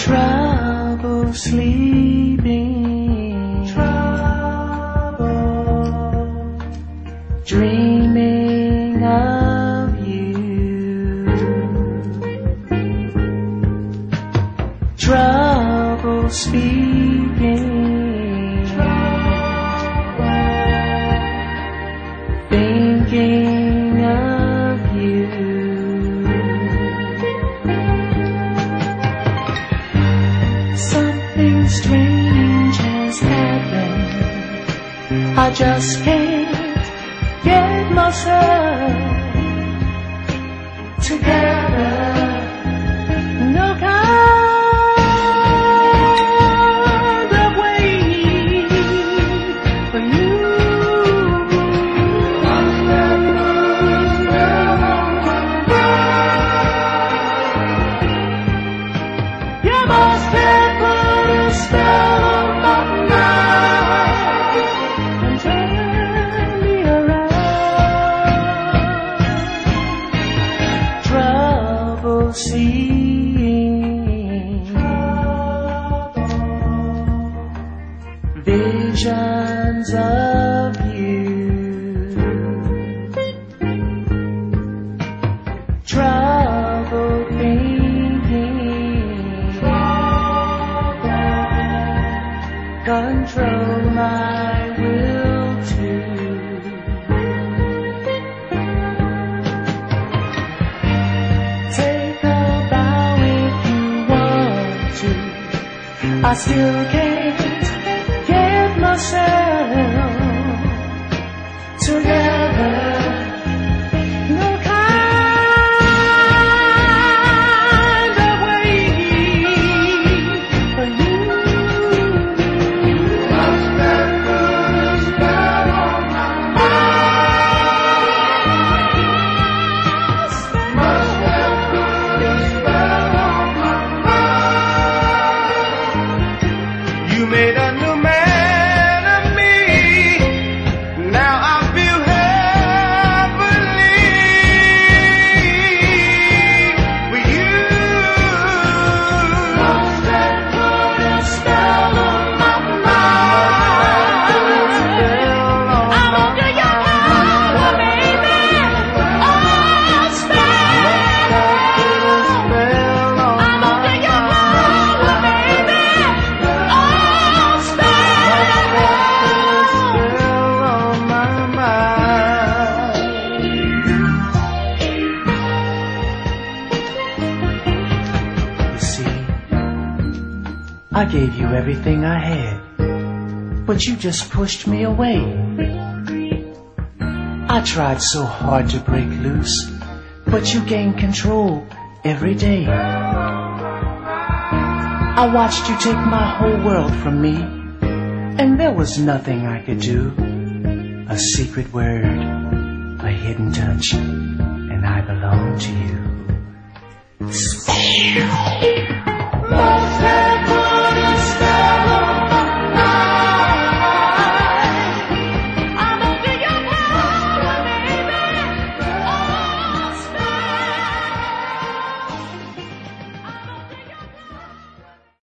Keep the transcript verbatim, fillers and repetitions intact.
trouble sleeping, trouble dreaming of you, trouble speaking, trouble thinking of you. Something strange has happened. I just can't get myself together. No kind of waiting for you. You must have put a spell on my mind and turned me around. Trouble seeing, visions of you, trouble thinking, control my will to take a bow if you want to. I still can't get myself together. No kind of waiting for you. Must have put a spell on my mind. Must have put a spell on my mind. You made a new man of me. Now I feel heavenly with you. Must have put a spell on my mind. I'm under your power, baby. Oh, spell. I'm under your power, baby. Oh, spell. On my mind. You see, I gave you everything I had, but you just pushed me away. I tried so hard to break loose, but you gained control every day. I watched you take my whole world from me, and there was nothing I could do. A secret word, a hidden touch, and I belong to you. Spell.